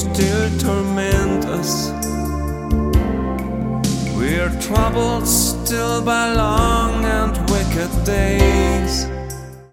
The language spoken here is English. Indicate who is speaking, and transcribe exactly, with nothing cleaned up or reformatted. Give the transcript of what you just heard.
Speaker 1: still torment us. We're troubled still by long and wicked days.